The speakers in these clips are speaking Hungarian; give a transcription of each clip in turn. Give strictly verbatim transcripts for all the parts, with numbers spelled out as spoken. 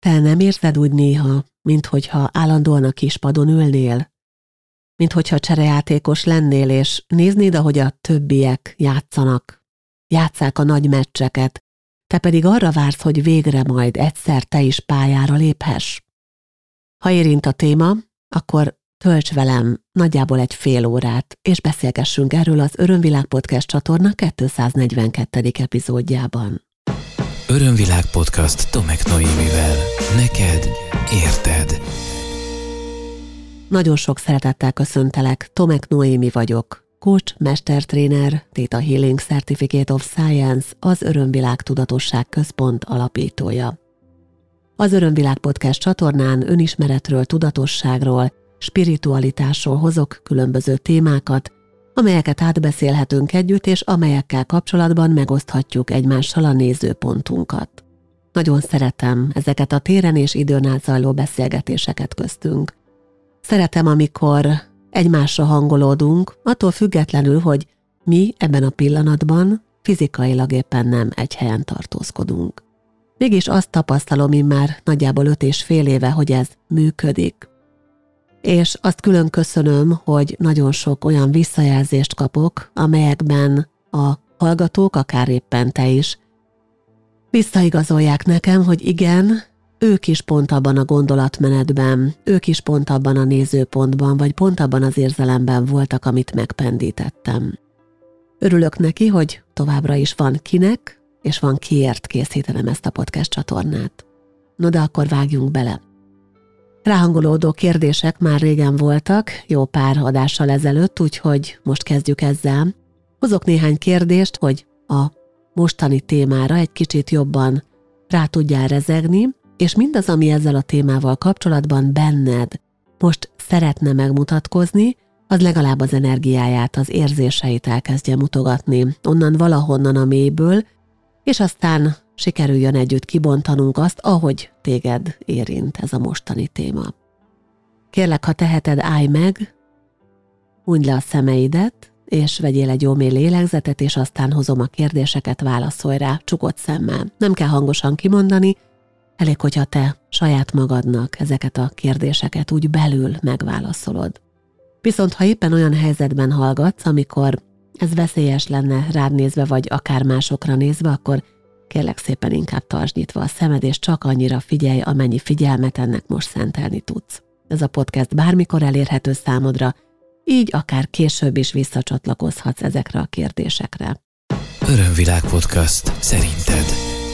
Te nem érzed úgy néha, minthogyha állandóan a kispadon ülnél? Minthogyha cserejátékos lennél, és néznéd, ahogy a többiek játszanak, játsszák a nagy meccseket, te pedig arra vársz, hogy végre majd egyszer te is pályára léphess. Ha érint a téma, akkor tölts velem nagyjából egy fél órát, és beszélgessünk erről az Örömvilág Podcast csatorna kétszáznegyvenkettedik epizódjában. Örömvilág Podcast Tomek Noémivel. Neked érted. Nagyon sok szeretettel köszöntelek, Tomek Noémi vagyok, coach, mestertréner, Theta Healing Certificate of Science, az Örömvilág Tudatosság Központ alapítója. Az Örömvilág Podcast csatornán önismeretről, tudatosságról, spiritualitásról hozok különböző témákat, amelyeket átbeszélhetünk együtt, és amelyekkel kapcsolatban megoszthatjuk egymással a nézőpontunkat. Nagyon szeretem ezeket a téren és időn át zajló beszélgetéseket köztünk. Szeretem, amikor egymásra hangolódunk, attól függetlenül, hogy mi ebben a pillanatban fizikailag éppen nem egy helyen tartózkodunk. Mégis azt tapasztalom immár nagyjából öt és fél éve, hogy ez működik. És azt külön köszönöm, hogy nagyon sok olyan visszajelzést kapok, amelyekben a hallgatók, akár éppen te is, visszaigazolják nekem, hogy igen, ők is pont abban a gondolatmenetben, ők is pont abban a nézőpontban, vagy pont abban az érzelemben voltak, amit megpendítettem. Örülök neki, hogy továbbra is van kinek, és van kiért készítenem ezt a podcast csatornát. No de akkor vágjunk bele. Ráhangolódó kérdések már régen voltak, jó pár adással ezelőtt, úgyhogy most kezdjük ezzel. Hozok néhány kérdést, hogy a mostani témára egy kicsit jobban rá tudjál rezegni, és mindaz, ami ezzel a témával kapcsolatban benned most szeretne megmutatkozni, az legalább az energiáját, az érzéseit elkezdje mutogatni, onnan valahonnan a mélyből, és aztán sikerüljön együtt kibontanunk azt, ahogy téged érint ez a mostani téma. Kérlek, ha teheted, állj meg, hunyd le a szemeidet, és vegyél egy jó mély lélegzetet, és aztán hozom a kérdéseket, válaszolj rá, csukott szemmel. Nem kell hangosan kimondani, elég, hogyha te saját magadnak ezeket a kérdéseket úgy belül megválaszolod. Viszont ha éppen olyan helyzetben hallgatsz, amikor ez veszélyes lenne rád nézve, vagy akár másokra nézve, akkor kérlek szépen inkább tartsd nyitva a szemed, és csak annyira figyelj, amennyi figyelmet ennek most szentelni tudsz. Ez a podcast bármikor elérhető számodra, így akár később is visszacsatlakozhatsz ezekre a kérdésekre. Örömvilág Podcast szerinted.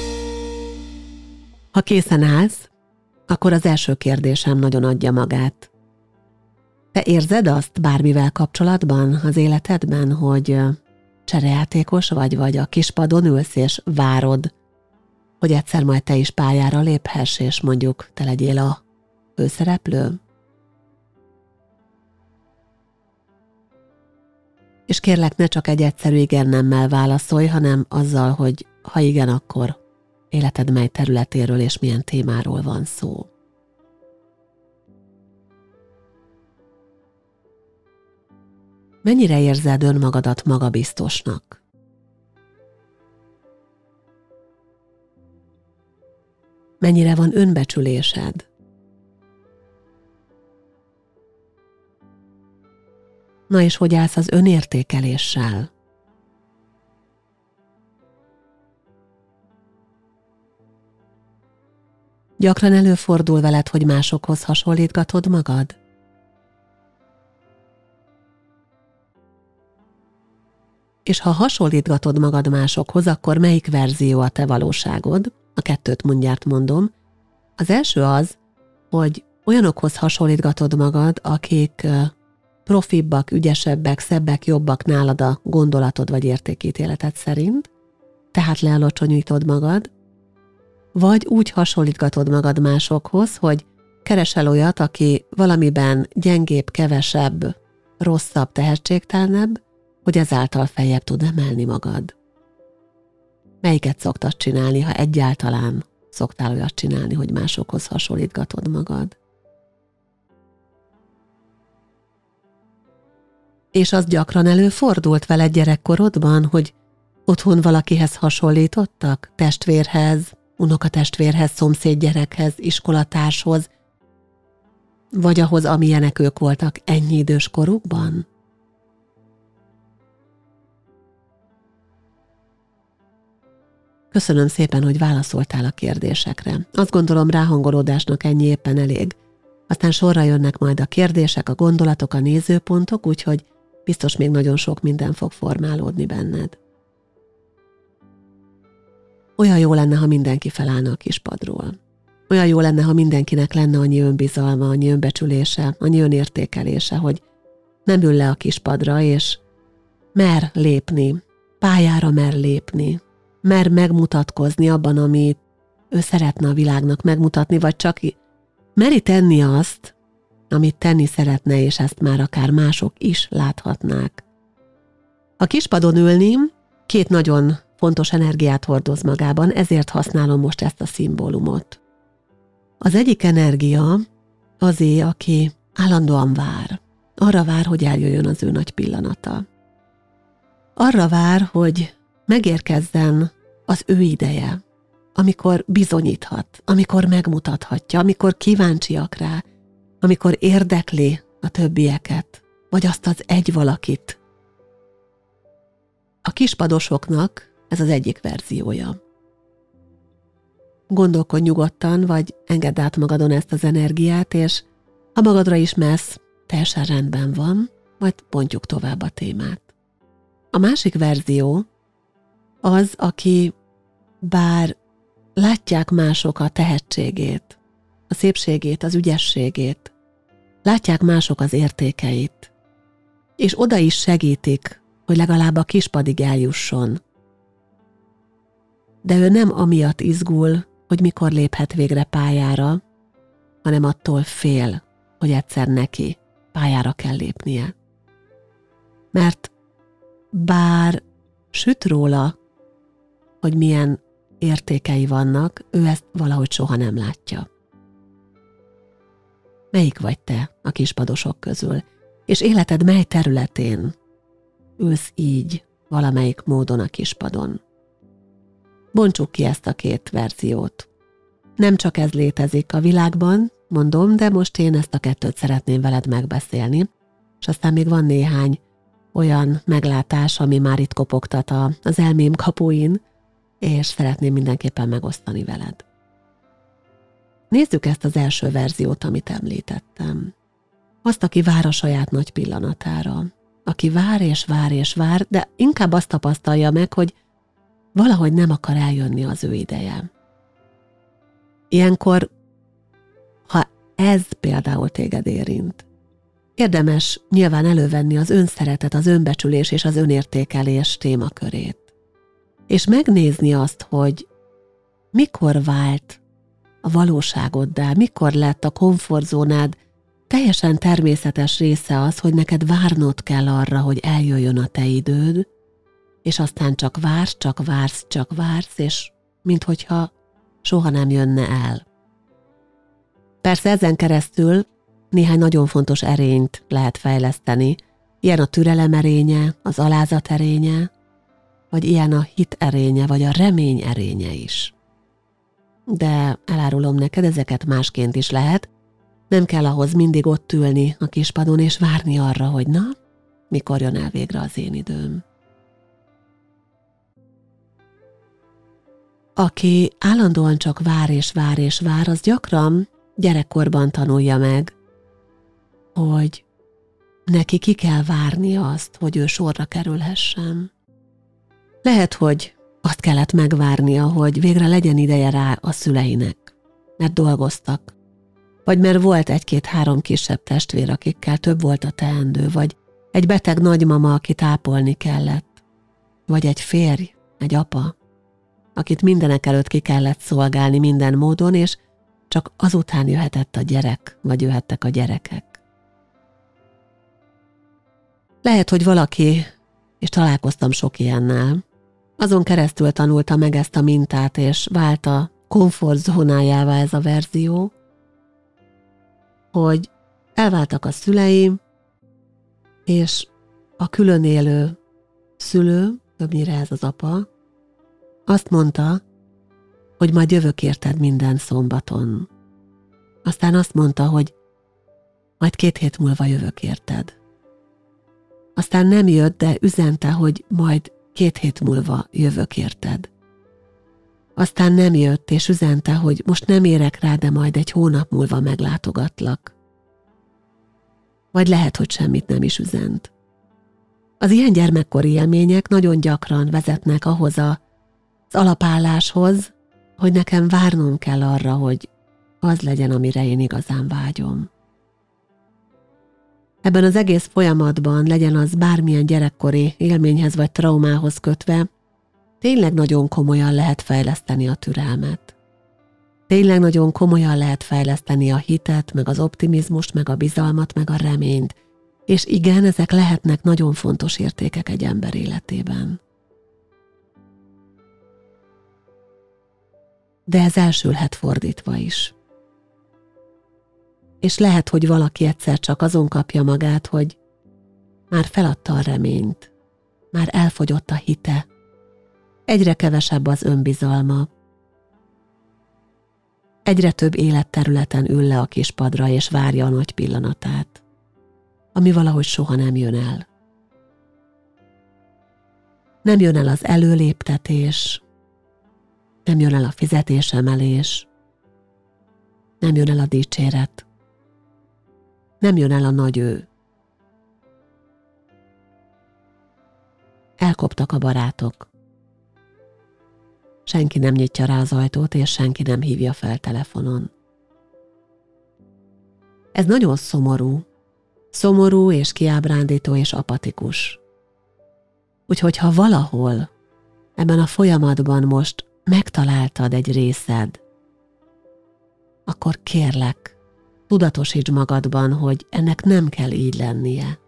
Ha készen állsz, akkor az első kérdésem nagyon adja magát. Te érzed azt bármivel kapcsolatban az életedben, hogy cserejátékos vagy, vagy a kispadon ülsz és várod, hogy egyszer majd te is pályára léphess, és mondjuk te legyél a főszereplő? És kérlek, ne csak egy egyszerű igen-nemmel válaszolj, hanem azzal, hogy ha igen, akkor életed mely területéről és milyen témáról van szó. Mennyire érzed önmagadat magabiztosnak? Mennyire van önbecsülésed? Na és hogy állsz az önértékeléssel? Gyakran előfordul veled, hogy másokhoz hasonlítgatod magad? És ha hasonlítgatod magad másokhoz, akkor melyik verzió a te valóságod? A kettőt mindjárt mondom. Az első az, hogy olyanokhoz hasonlítgatod magad, akik profibbak, ügyesebbek, szebbek, jobbak nálad a gondolatod vagy értékítéleted szerint, tehát lealacsonyítod magad, vagy úgy hasonlítgatod magad másokhoz, hogy keresel olyat, aki valamiben gyengébb, kevesebb, rosszabb, tehetségtelenebb, hogy ezáltal feljebb tud emelni magad. Melyiket szoktad csinálni, ha egyáltalán szoktál olyat csinálni, hogy másokhoz hasonlítgatod magad? És az gyakran előfordult veled gyerekkorodban, hogy otthon valakihez hasonlítottak, testvérhez, unokatestvérhez, szomszédgyerekhez, iskolatárshoz, vagy ahhoz, amilyenek ők voltak ennyi idős korukban? Köszönöm szépen, hogy válaszoltál a kérdésekre. Azt gondolom, ráhangolódásnak ennyi éppen elég. Aztán sorra jönnek majd a kérdések, a gondolatok, a nézőpontok, úgyhogy biztos még nagyon sok minden fog formálódni benned. Olyan jó lenne, ha mindenki felállna a kispadról. Olyan jó lenne, ha mindenkinek lenne annyi önbizalma, annyi önbecsülése, annyi önértékelése, hogy nem ül le a kispadra, és mer lépni, pályára mer lépni, mer megmutatkozni abban, amit ő szeretne a világnak megmutatni, vagy csak meri tenni azt, amit tenni szeretne, és ezt már akár mások is láthatnák. A kispadon ülni két nagyon fontos energiát hordoz magában, ezért használom most ezt a szimbólumot. Az egyik energia azé, aki állandóan vár. Arra vár, hogy eljöjjön az ő nagy pillanata. Arra vár, hogy megérkezzen az ő ideje, amikor bizonyíthat, amikor megmutathatja, amikor kíváncsiak rá, amikor érdekli a többieket, vagy azt az egy valakit. A kispadosoknak ez az egyik verziója. Gondolkodj nyugodtan, vagy engedd át magadon ezt az energiát, és ha magadra ismersz, teljesen rendben van, majd pontjuk tovább a témát. A másik verzió az, aki bár látják mások a tehetségét, a szépségét, az ügyességét, látják mások az értékeit, és oda is segítik, hogy legalább a kispadig eljusson. De ő nem amiatt izgul, hogy mikor léphet végre pályára, hanem attól fél, hogy egyszer neki pályára kell lépnie. Mert bár süt róla, hogy milyen értékei vannak, ő ezt valahogy soha nem látja. Melyik vagy te a kispadosok közül, és életed mely területén ülsz így valamelyik módon a kispadon? Bontsuk ki ezt a két verziót. Nem csak ez létezik a világban, mondom, de most én ezt a kettőt szeretném veled megbeszélni, és aztán még van néhány olyan meglátás, ami már itt kopogtat az elmém kapuin, és szeretném mindenképpen megosztani veled. Nézzük ezt az első verziót, amit említettem. Azt, aki vár a saját nagy pillanatára. Aki vár és vár és vár, de inkább azt tapasztalja meg, hogy valahogy nem akar eljönni az ő ideje. Ilyenkor, ha ez például téged érint, érdemes nyilván elővenni az önszeretet, az önbecsülés és az önértékelés témakörét. És megnézni azt, hogy mikor vált a valóságoddá, mikor lett a komfortzónád teljesen természetes része az, hogy neked várnod kell arra, hogy eljöjjön a te időd, és aztán csak vársz, csak vársz, csak vársz, és minthogyha soha nem jönne el. Persze ezen keresztül néhány nagyon fontos erényt lehet fejleszteni, ilyen a türelem erénye, az alázat erénye, vagy ilyen a hit erénye, vagy a remény erénye is. De elárulom neked, ezeket másként is lehet, nem kell ahhoz mindig ott ülni a kispadon, és várni arra, hogy na, mikor jön el végre az én időm. Aki állandóan csak vár és vár és vár, az gyakran gyerekkorban tanulja meg, hogy neki ki kell várni azt, hogy ő sorra kerülhessen. Lehet, hogy azt kellett megvárnia, hogy végre legyen ideje rá a szüleinek, mert dolgoztak, vagy mert volt egy-két-három kisebb testvér, akikkel több volt a teendő, vagy egy beteg nagymama, akit ápolni kellett, vagy egy férj, egy apa, akit mindenek előtt ki kellett szolgálni minden módon, és csak azután jöhetett a gyerek, vagy jöhettek a gyerekek. Lehet, hogy valaki, és találkoztam sok ilyennel, azon keresztül tanulta meg ezt a mintát, és vált a komfortzónájává ez a verzió, hogy elváltak a szüleim, és a külön élő szülő, többnyire ez az apa, azt mondta, hogy majd jövök érted minden szombaton. Aztán azt mondta, hogy majd két hét múlva jövök érted. Aztán nem jött, de üzente, hogy majd két hét múlva jövök érted. Aztán nem jött, és üzente, hogy most nem érek rá, de majd egy hónap múlva meglátogatlak. Vagy lehet, hogy semmit nem is üzent. Az ilyen gyermekkori élmények nagyon gyakran vezetnek ahhoz a, az alapálláshoz, hogy nekem várnom kell arra, hogy az legyen, amire én igazán vágyom. Ebben az egész folyamatban, legyen az bármilyen gyerekkori élményhez vagy traumához kötve, tényleg nagyon komolyan lehet fejleszteni a türelmet. Tényleg nagyon komolyan lehet fejleszteni a hitet, meg az optimizmust, meg a bizalmat, meg a reményt. És igen, ezek lehetnek nagyon fontos értékek egy ember életében. De ez elsülhet fordítva is. És lehet, hogy valaki egyszer csak azon kapja magát, hogy már feladta a reményt, már elfogyott a hite, egyre kevesebb az önbizalma, egyre több életterületen ül le a kispadra és várja a nagy pillanatát, ami valahogy soha nem jön el. Nem jön el az előléptetés, nem jön el a fizetésemelés, nem jön el a dicséret, nem jön el a nagy ő. Elkoptak a barátok. Senki nem nyitja rá az ajtót, és senki nem hívja fel telefonon. Ez nagyon szomorú. Szomorú és kiábrándító és apatikus. Úgyhogy ha valahol ebben a folyamatban most megtaláltad egy részed, akkor kérlek, tudatosítsd magadban, hogy ennek nem kell így lennie.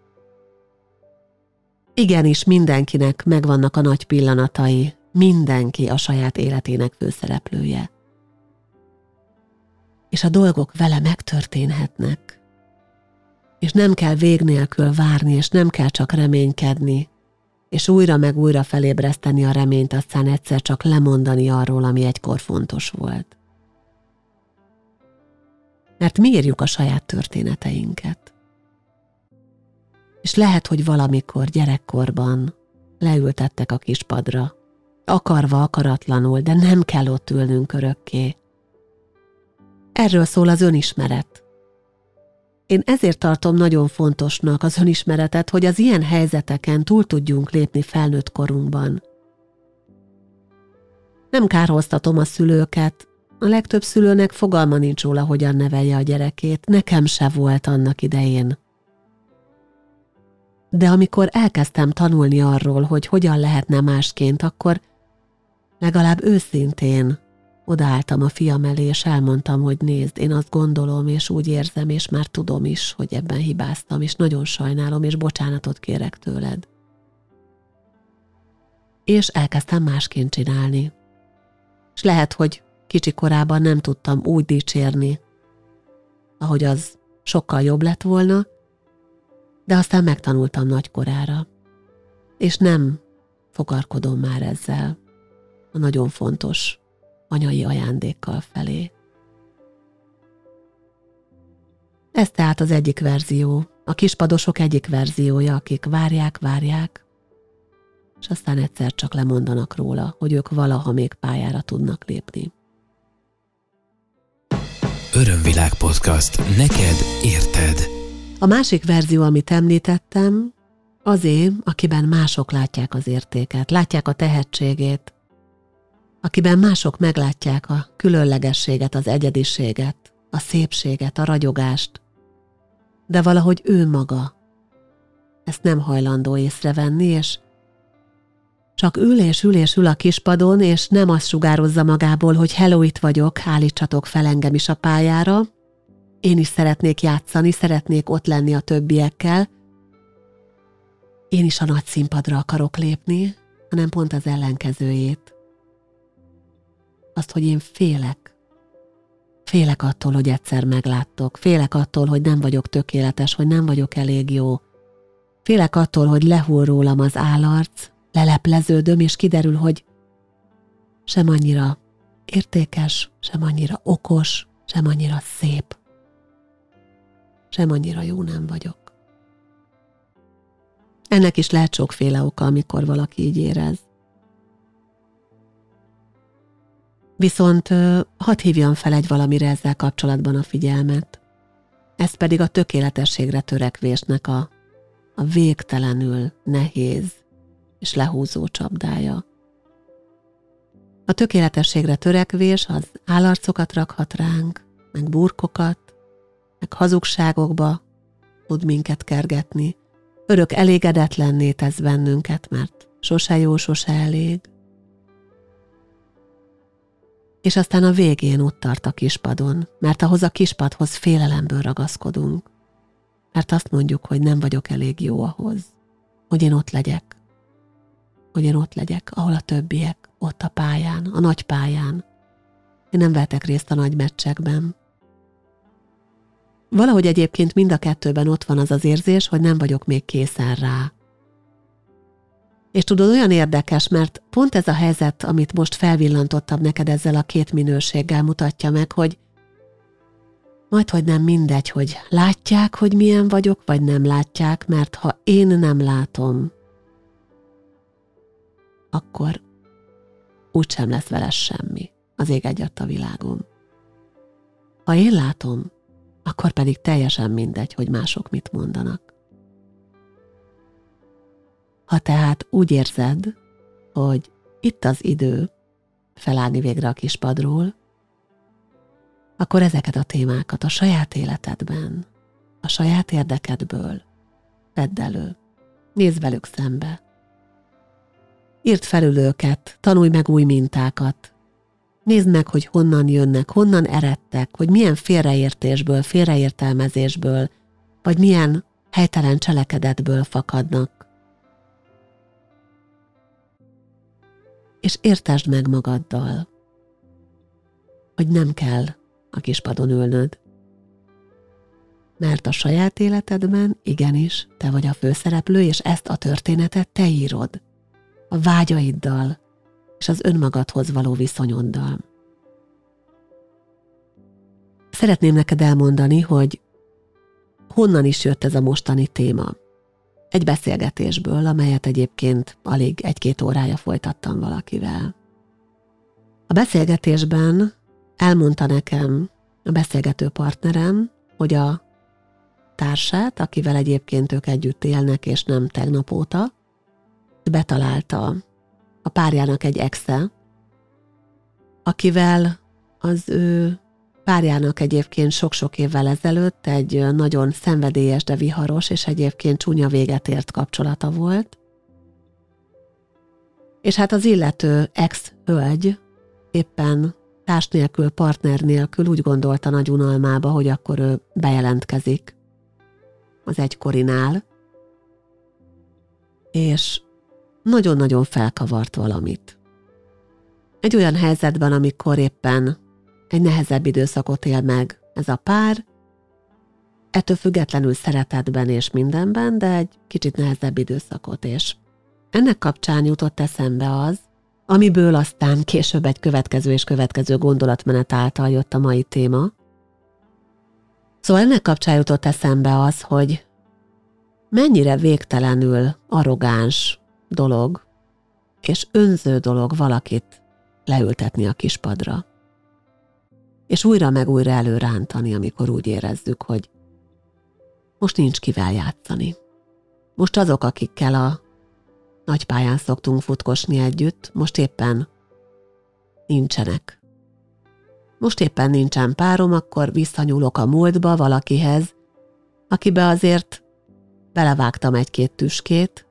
Igenis, mindenkinek megvannak a nagy pillanatai, mindenki a saját életének főszereplője. És a dolgok vele megtörténhetnek. És nem kell vég nélkül várni, és nem kell csak reménykedni, és újra meg újra felébreszteni a reményt, aztán egyszer csak lemondani arról, ami egykor fontos volt. Mert mi írjuk a saját történeteinket. És lehet, hogy valamikor gyerekkorban leültettek a kispadra, akarva, akaratlanul, de nem kell ott ülnünk örökké. Erről szól az önismeret. Én ezért tartom nagyon fontosnak az önismeretet, hogy az ilyen helyzeteken túl tudjunk lépni felnőtt korunkban. Nem kárhoztatom a szülőket, a legtöbb szülőnek fogalma nincs róla, hogyan nevelje a gyerekét, nekem se volt annak idején. De amikor elkezdtem tanulni arról, hogy hogyan lehetne másként, akkor legalább őszintén odaálltam a fiam elé, és elmondtam, hogy nézd, én azt gondolom, és úgy érzem, és már tudom is, hogy ebben hibáztam, és nagyon sajnálom, és bocsánatot kérek tőled. És elkezdtem másként csinálni. És lehet, hogy kicsi korában nem tudtam úgy dicsérni, ahogy az sokkal jobb lett volna, de aztán megtanultam nagykorára. És nem fogarkodom már ezzel a nagyon fontos anyai ajándékkal felé. Ez tehát az egyik verzió, a kispadosok egyik verziója, akik várják, várják, és aztán egyszer csak lemondanak róla, hogy ők valaha még pályára tudnak lépni. Örömvilág podcast. Neked érted. A másik verzió, amit említettem, azé, akiben mások látják az értéket, látják a tehetségét, akiben mások meglátják a különlegességet, az egyediséget, a szépséget, a ragyogást, de valahogy ő maga ezt nem hajlandó észrevenni, és csak ül és ül és ül a kispadon, és nem azt sugározza magából, hogy hello, itt vagyok, állítsatok fel engem is a pályára, én is szeretnék játszani, szeretnék ott lenni a többiekkel, én is a nagy színpadra akarok lépni, hanem pont az ellenkezőjét. Azt, hogy én félek. Félek attól, hogy egyszer megláttok. Félek attól, hogy nem vagyok tökéletes, hogy nem vagyok elég jó. Félek attól, hogy lehull rólam az állarc, lelepleződöm, és kiderül, hogy sem annyira értékes, sem annyira okos, sem annyira szép, sem annyira jó nem vagyok. Ennek is lehet sokféle oka, amikor valaki így érez. Viszont hadd hívjam fel egy valamire ezzel kapcsolatban a figyelmet. Ez pedig a tökéletességre törekvésnek a, a végtelenül nehéz és lehúzó csapdája. A tökéletességre törekvés az állarcokat rakhat ránk, meg burkokat, meg hazugságokba tud minket kergetni. Örök elégedetlenné tesz bennünket, mert sose jó, sose elég. És aztán a végén ott tart a kispadon, mert ahhoz a kispadhoz félelemből ragaszkodunk. Mert azt mondjuk, hogy nem vagyok elég jó ahhoz, hogy én ott legyek. Hogy én ott legyek, ahol a többiek, ott a pályán, a nagy pályán. Én nem vettek részt a nagy meccsekben. Valahogy egyébként mind a kettőben ott van az az érzés, hogy nem vagyok még készen rá. És tudod, olyan érdekes, mert pont ez a helyzet, amit most felvillantottam neked ezzel a két minőséggel mutatja meg, hogy majdhogy nem mindegy, hogy látják, hogy milyen vagyok, vagy nem látják, mert ha én nem látom, akkor úgysem lesz vele semmi az ég egyatt a világon. Ha én látom, akkor pedig teljesen mindegy, hogy mások mit mondanak. Ha tehát úgy érzed, hogy itt az idő felállni végre a kispadról, akkor ezeket a témákat a saját életedben, a saját érdekedből vedd elő, nézd velük szembe. Írd felül őket, tanulj meg új mintákat. Nézd meg, hogy honnan jönnek, honnan eredtek, hogy milyen félreértésből, félreértelmezésből, vagy milyen helytelen cselekedetből fakadnak. És értesd meg magaddal, hogy nem kell a kispadon ülnöd. Mert a saját életedben igenis te vagy a főszereplő, és ezt a történetet te írod. A vágyaiddal és az önmagadhoz való viszonyoddal. Szeretném neked elmondani, hogy honnan is jött ez a mostani téma. Egy beszélgetésből, amelyet egyébként alig egy-két órája folytattam valakivel. A beszélgetésben elmondta nekem a beszélgető partnerem, hogy a társát, akivel egyébként ők együtt élnek, és nem tegnap óta, betalálta a párjának egy exe, akivel az ő párjának egyébként sok-sok évvel ezelőtt egy nagyon szenvedélyes, de viharos, és egyébként csúnya véget ért kapcsolata volt. És hát az illető ex-hölgy éppen társ nélkül, partner nélkül úgy gondolta nagy unalmába, hogy akkor ő bejelentkezik az egykorinál, és nagyon-nagyon felkavart valamit. Egy olyan helyzetben, amikor éppen egy nehezebb időszakot él meg ez a pár, ettől függetlenül szeretetben és mindenben, de egy kicsit nehezebb időszakot, és ennek kapcsán jutott eszembe az, amiből aztán később egy következő és következő gondolatmenet által jött a mai téma. Szóval ennek kapcsán jutott eszembe az, hogy mennyire végtelenül arrogáns dolog és önző dolog valakit leültetni a kispadra. És újra meg újra előrántani, amikor úgy érezzük, hogy most nincs kivel játszani. Most azok, akikkel a nagy pályán szoktunk futkosni együtt, most éppen nincsenek. Most éppen nincsen párom, akkor visszanyúlok a múltba valakihez, akibe azért belevágtam egy-két tüskét,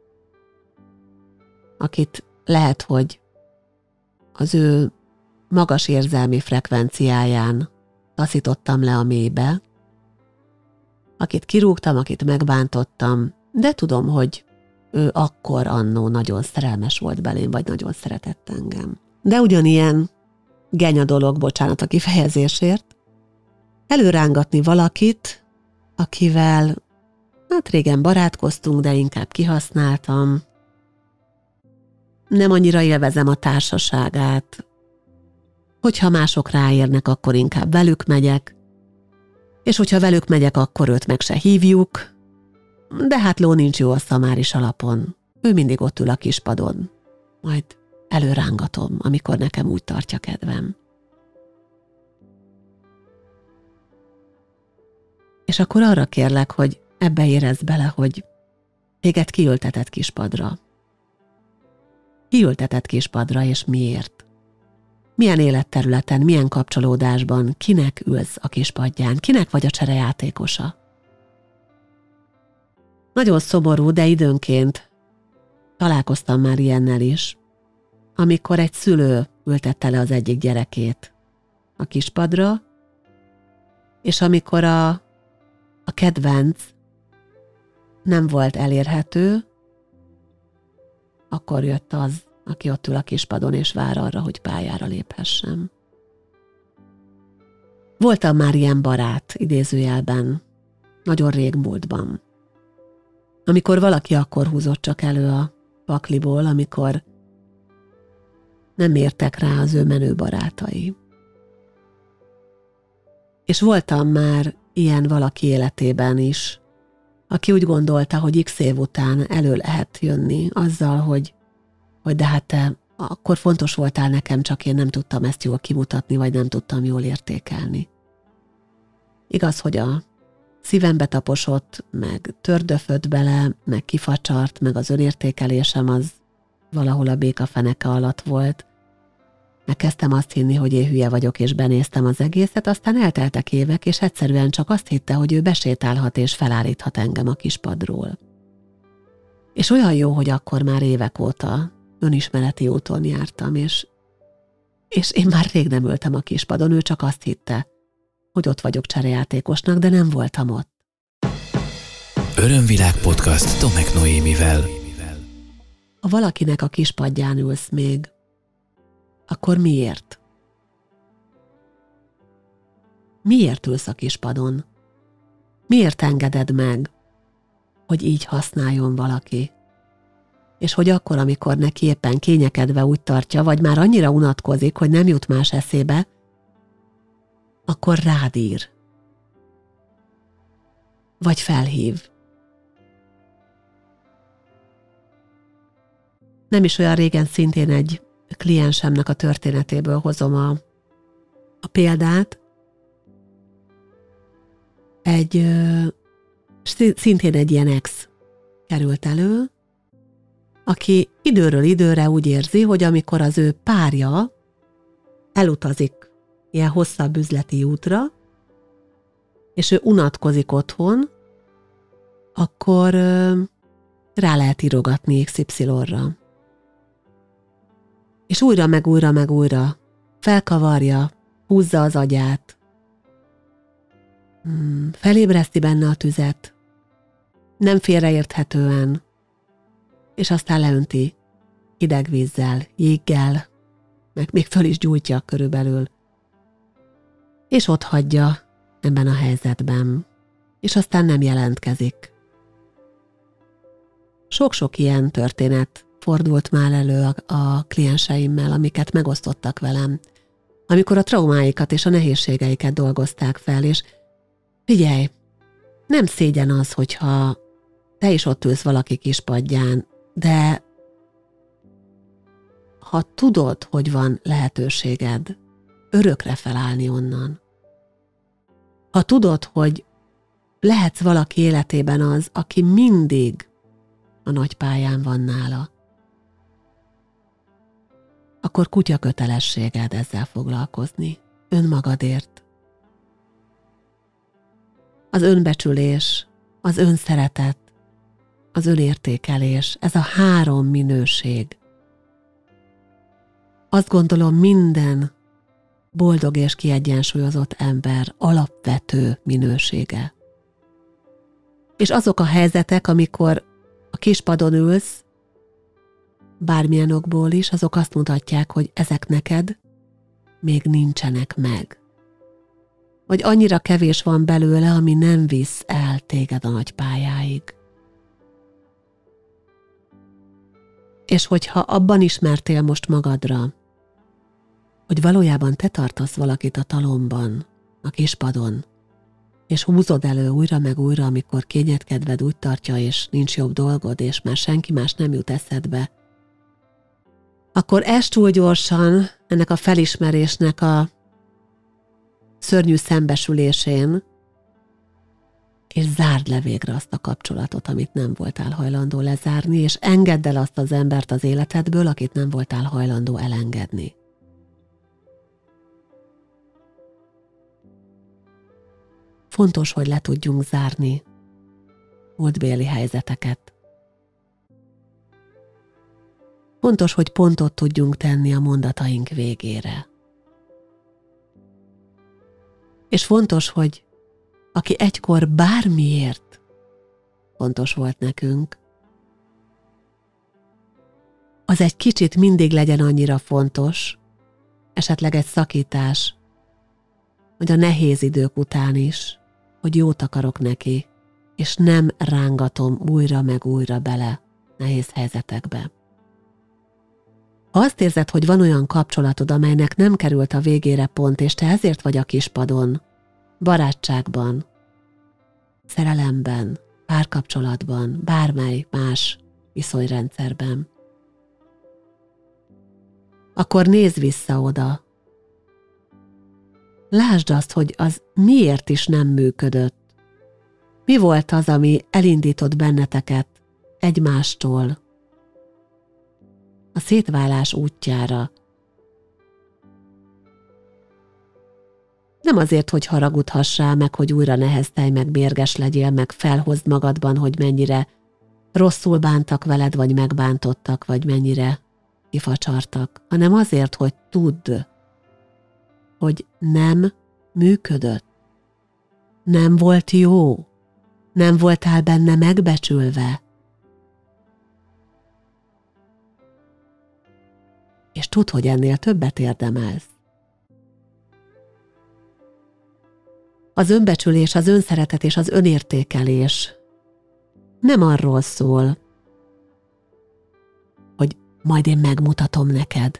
akit lehet, hogy az ő magas érzelmi frekvenciáján taszítottam le a mélybe, akit kirúgtam, akit megbántottam, de tudom, hogy ő akkor annó nagyon szerelmes volt belém, vagy nagyon szeretett engem. De ugyanilyen genya dolog, bocsánat a kifejezésért, előrángatni valakit, akivel hát régen barátkoztunk, de inkább kihasználtam, nem annyira élvezem a társaságát, Hogyha mások ráérnek, akkor inkább velük megyek, és hogyha velük megyek, akkor őt meg se hívjuk, de hát ló nincs jó a szamáris alapon. Ő mindig ott ül a kispadon. Majd előrángatom, amikor nekem úgy tartja kedvem. És akkor arra kérlek, hogy ebbe érezd bele, hogy téged kiültetett kispadra. Kiültetett kispadra, és miért? Milyen életterületen, milyen kapcsolódásban, kinek ülsz a kispadján, kinek vagy a cserejátékosa? Nagyon szomorú, de időnként találkoztam már ilyennel is, amikor egy szülő ültette le az egyik gyerekét a kispadra, és amikor a, a kedvenc nem volt elérhető, akkor jött az, aki ott ül a kispadon és vár arra, hogy pályára léphessem. Voltam már ilyen barát, idézőjelben, nagyon régmúltban. Amikor valaki akkor húzott csak elő a pakliból, amikor nem értek rá az ő menő barátai. És voltam már ilyen valaki életében is, aki úgy gondolta, hogy x év után elő lehet jönni azzal, hogy, hogy de hát te akkor fontos voltál nekem, csak én nem tudtam ezt jól kimutatni, vagy nem tudtam jól értékelni. Igaz, hogy a szívembe taposott, meg tördöfött bele, meg kifacsart, meg az önértékelésem az valahol a békafeneke alatt volt. Megkezdtem azt hinni, hogy én hülye vagyok, és benéztem az egészet, aztán elteltek évek, és egyszerűen csak azt hitte, hogy ő besétálhat és felállíthat engem a kispadról. És olyan jó, hogy akkor már évek óta önismereti úton jártam, és, és én már rég nem ültem a kispadon, ő csak azt hitte, hogy ott vagyok cserejátékosnak, de nem voltam ott. Örömvilág podcast Tomek Noémivel. Ha valakinek a kispadján ülsz még, akkor miért? Miért ülsz a kispadon? Miért engeded meg, hogy így használjon valaki? És hogy akkor, amikor neki éppen kényekedve úgy tartja, vagy már annyira unatkozik, hogy nem jut más eszébe, akkor rád ír. Vagy felhív. Nem is olyan régen szintén egy kliensemnek a történetéből hozom a, a példát. Egy, ö, szintén egy ilyen ex került elő, aki időről időre úgy érzi, hogy amikor az ő párja elutazik ilyen hosszabb üzleti útra, és ő unatkozik otthon, akkor ö, rá lehet írogatni iksz ipszilonra. És újra meg újra meg újra felkavarja, húzza az agyát, hmm, felébreszti benne a tüzet, nem félreérthetően, és aztán leönti hideg vízzel, jéggel, meg még föl is gyújtja körülbelül, és ott hagyja ebben a helyzetben, és aztán nem jelentkezik. Sok-sok ilyen történet fordult már elő a, a klienseimmel, amiket megosztottak velem, amikor a traumáikat és a nehézségeiket dolgozták fel, és figyelj, nem szégyen az, hogyha te is ott ülsz valaki kispadján, de ha tudod, hogy van lehetőséged örökre felállni onnan, ha tudod, hogy lehetsz valaki életében az, aki mindig a nagy pályán van nála, akkor kutya kötelességed ezzel foglalkozni, önmagadért. Az önbecsülés, az önszeretet, az önértékelés, ez a három minőség. Azt gondolom, minden boldog és kiegyensúlyozott ember alapvető minősége. És azok a helyzetek, amikor a kispadon ülsz, bármilyen okból is, azok azt mutatják, hogy ezek neked még nincsenek meg. Vagy annyira kevés van belőle, ami nem visz el téged a nagy pályáig. És hogyha abban ismertél most magadra, hogy valójában te tartasz valakit a talomban, a kispadon, és húzod elő újra meg újra, amikor kényedkedved úgy tartja, és nincs jobb dolgod, és már senki más nem jut eszedbe, akkor est túl gyorsan ennek a felismerésnek a szörnyű szembesülésén, és zárd le végre azt a kapcsolatot, amit nem voltál hajlandó lezárni, és engedd el azt az embert az életedből, akit nem voltál hajlandó elengedni. Fontos, hogy le tudjunk zárni múltbéli helyzeteket. Fontos, hogy pontot tudjunk tenni a mondataink végére. És fontos, hogy aki egykor bármiért fontos volt nekünk, az egy kicsit mindig legyen annyira fontos, esetleg egy szakítás, vagy a nehéz idők után is, hogy jót akarok neki, és nem rángatom újra meg újra bele nehéz helyzetekbe. Ha azt érzed, hogy van olyan kapcsolatod, amelynek nem került a végére pont, és te ezért vagy a kispadon, barátságban, szerelemben, párkapcsolatban, bármely más viszonyrendszerben, akkor nézz vissza oda. Lásd azt, hogy az miért is nem működött. Mi volt az, ami elindított benneteket egymástól a szétválás útjára. Nem azért, hogy haragudhassál meg, hogy újra neheztelj, meg mérges legyél, meg felhozd magadban, hogy mennyire rosszul bántak veled, vagy megbántottak, vagy mennyire kifacsartak, hanem azért, hogy tudd, hogy nem működött. Nem volt jó. Nem voltál benne megbecsülve. És tudd, hogy ennél többet érdemelsz. Az önbecsülés, az önszeretet és az önértékelés nem arról szól, hogy majd én megmutatom neked.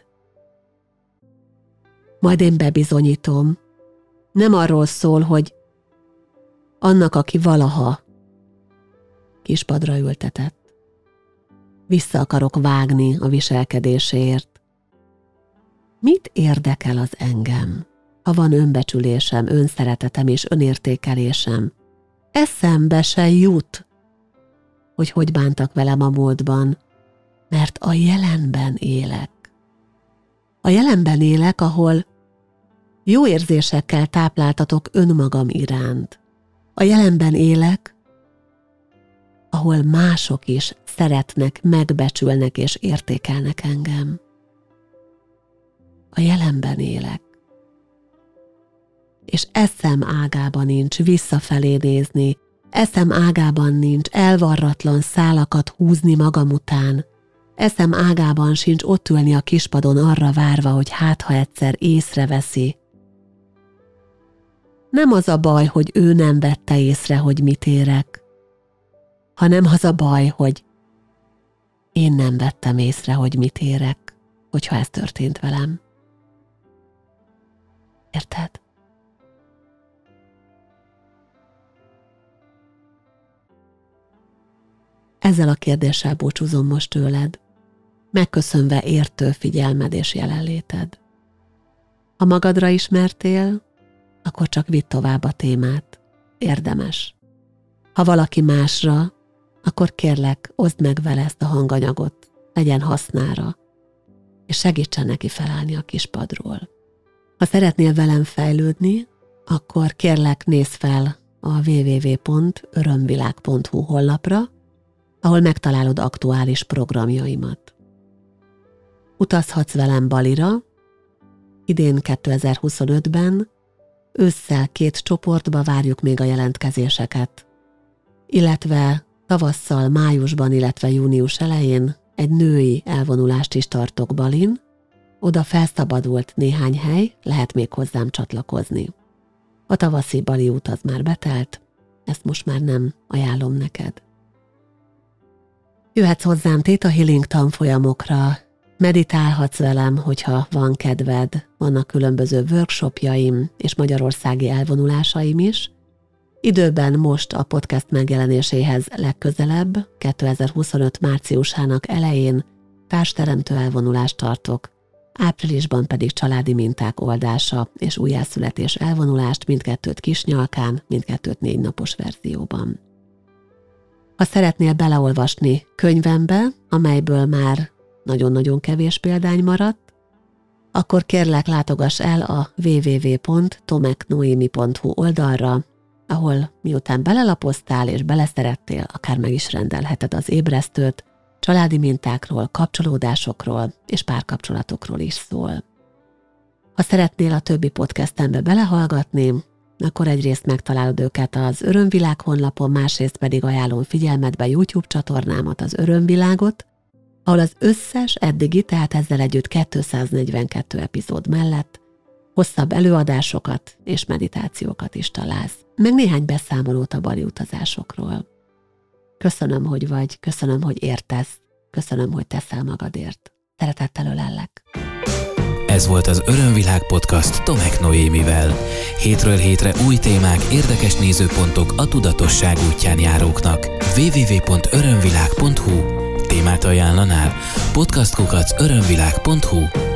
Majd én bebizonyítom. Nem arról szól, hogy annak, aki valaha kispadra ültetett, vissza akarok vágni a viselkedéséért. Mit érdekel az engem, ha van önbecsülésem, önszeretetem és önértékelésem? Eszembe se jut, hogy hogy bántak velem a múltban, mert a jelenben élek. A jelenben élek, ahol jó érzésekkel tápláltatok önmagam iránt. A jelenben élek, ahol mások is szeretnek, megbecsülnek és értékelnek engem. A jelenben élek. És eszem ágában nincs visszafelé nézni, eszem ágában nincs elvarratlan szálakat húzni magam után, eszem ágában sincs ott ülni a kispadon arra várva, hogy hát ha egyszer észreveszi. Nem az a baj, hogy ő nem vette észre, hogy mit érek, hanem az a baj, hogy én nem vettem észre, hogy mit érek, hogyha ez történt velem. Érted? Ezzel a kérdéssel búcsúzom most tőled, megköszönve értő figyelmed és jelenléted. Ha magadra ismertél, akkor csak vidd tovább a témát. Érdemes. Ha valaki másra, akkor kérlek, oszd meg vele ezt a hanganyagot, legyen hasznára, és segítsen neki felállni a kispadról. Ha szeretnél velem fejlődni, akkor kérlek, nézz fel a double-u double-u double-u pont örömvilág pont hu honlapra, ahol megtalálod aktuális programjaimat. Utazhatsz velem Balira, idén kétezer-huszonötben, ősszel két csoportba várjuk még a jelentkezéseket, illetve tavasszal, májusban, illetve június elején egy női elvonulást is tartok Balin, oda felszabadult néhány hely, lehet még hozzám csatlakozni. A tavaszi Bali út az már betelt, ezt most már nem ajánlom neked. Jöhetsz hozzám Theta Healing tanfolyamokra, Meditálhatsz velem, hogyha van kedved, vannak különböző workshopjaim és magyarországi elvonulásaim is. Időben most a podcast megjelenéséhez legközelebb, kétezer-huszonöt márciusának elején társteremtő elvonulást tartok, áprilisban pedig családi minták oldása és újjászületés elvonulást, mindkettőt kisnyalkán, mindkettőt négy napos verzióban. Ha szeretnél beleolvasni könyvembe, amelyből már nagyon-nagyon kevés példány maradt, akkor kérlek látogass el a double-u double-u double-u pont tomeknoemi pont hu oldalra, ahol miután belelapoztál és beleszerettél, akár meg is rendelheted az ébresztőt, családi mintákról, kapcsolódásokról és párkapcsolatokról is szól. Ha szeretnél a többi podcastembe belehallgatni, akkor egyrészt megtalálod őket az Örömvilág honlapon, másrészt pedig ajánlom figyelmetbe YouTube csatornámat, az Örömvilágot, ahol az összes eddigi, tehát ezzel együtt kétszáznegyvenkettő epizód mellett hosszabb előadásokat és meditációkat is találsz, meg néhány beszámolót a bali utazásokról. Köszönöm, hogy vagy, köszönöm, hogy értesz, köszönöm, hogy teszel magadért. Szeretettel ölellek. Ez volt az Örömvilág podcast Tomek Noémivel. Hétről hétre új témák, érdekes nézőpontok a tudatosság útján járóknak. double-u double-u double-u pont örömvilág pont hu Témát ajánlanál? podcast kukac örömvilág pont hu